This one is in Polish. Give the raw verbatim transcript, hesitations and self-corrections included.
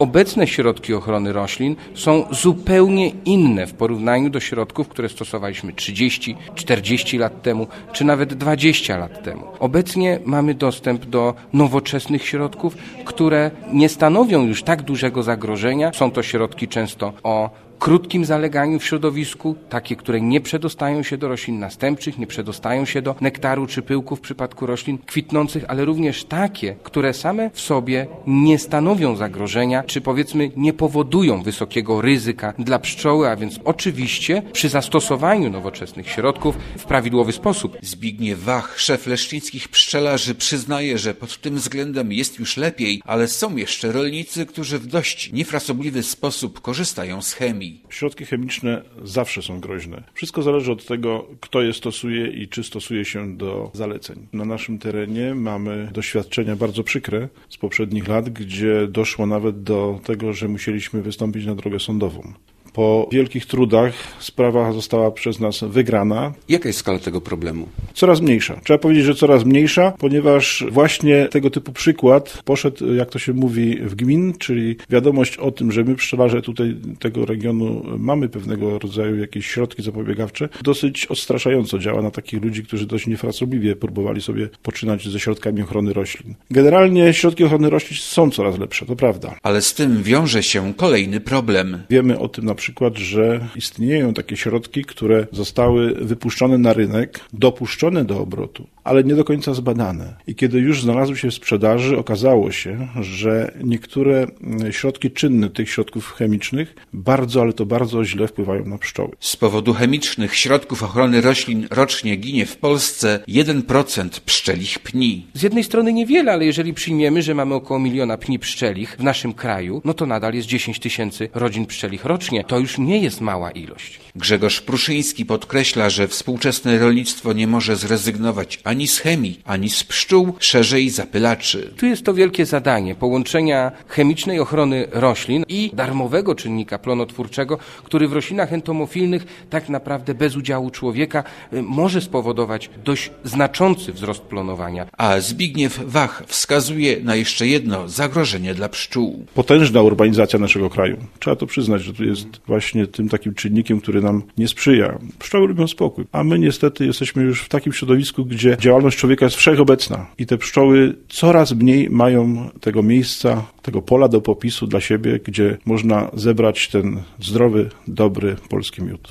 Obecne środki ochrony roślin są zupełnie inne w porównaniu do środków, które stosowaliśmy trzydzieści, czterdzieści lat temu, czy nawet dwadzieścia lat temu. Obecnie mamy dostęp do nowoczesnych środków, które nie stanowią już tak dużego zagrożenia. Są to środki często o krótkim zaleganiu w środowisku, takie, które nie przedostają się do roślin następczych, nie przedostają się do nektaru czy pyłku w przypadku roślin kwitnących, ale również takie, które same w sobie nie stanowią zagrożenia, czy powiedzmy nie powodują wysokiego ryzyka dla pszczoły, a więc oczywiście przy zastosowaniu nowoczesnych środków w prawidłowy sposób. Zbigniew Wach, szef leszczyńskich pszczelarzy, przyznaje, że pod tym względem jest już lepiej, ale są jeszcze rolnicy, którzy w dość niefrasobliwy sposób korzystają z chemii. Środki chemiczne zawsze są groźne. Wszystko zależy od tego, kto je stosuje i czy stosuje się do zaleceń. Na naszym terenie mamy doświadczenia bardzo przykre z poprzednich lat, gdzie doszło nawet do tego, że musieliśmy wystąpić na drogę sądową. Po wielkich trudach sprawa została przez nas wygrana. Jaka jest skala tego problemu? Coraz mniejsza. Trzeba powiedzieć, że coraz mniejsza, ponieważ właśnie tego typu przykład poszedł, jak to się mówi, w gmin, czyli wiadomość o tym, że my pszczelarze tutaj tego regionu mamy pewnego rodzaju jakieś środki zapobiegawcze, dosyć odstraszająco działa na takich ludzi, którzy dość niefrasobliwie próbowali sobie poczynać ze środkami ochrony roślin. Generalnie środki ochrony roślin są coraz lepsze, to prawda. Ale z tym wiąże się kolejny problem. Wiemy o tym na przykład, że istnieją takie środki, które zostały wypuszczone na rynek, dopuszczone do obrotu, ale nie do końca zbadane. I kiedy już znalazły się w sprzedaży, okazało się, że niektóre środki czynne tych środków chemicznych bardzo, ale to bardzo źle wpływają na pszczoły. Z powodu chemicznych środków ochrony roślin rocznie ginie w Polsce jeden procent pszczelich pni. Z jednej strony niewiele, ale jeżeli przyjmiemy, że mamy około miliona pni pszczelich w naszym kraju, no to nadal jest dziesięć tysięcy rodzin pszczelich rocznie. To już nie jest mała ilość. Grzegorz Pruszyński podkreśla, że współczesne rolnictwo nie może zrezygnować ani z chemii, ani z pszczół, szerzej zapylaczy. Tu jest to wielkie zadanie połączenia chemicznej ochrony roślin i darmowego czynnika plonotwórczego, który w roślinach entomofilnych tak naprawdę bez udziału człowieka może spowodować dość znaczący wzrost plonowania. A Zbigniew Wach wskazuje na jeszcze jedno zagrożenie dla pszczół. Potężna urbanizacja naszego kraju. Trzeba to przyznać, że tu jest właśnie tym takim czynnikiem, który nam nie sprzyja. Pszczoły lubią spokój, a my niestety jesteśmy już w takim środowisku, gdzie działalność człowieka jest wszechobecna i te pszczoły coraz mniej mają tego miejsca, tego pola do popisu dla siebie, gdzie można zebrać ten zdrowy, dobry polski miód.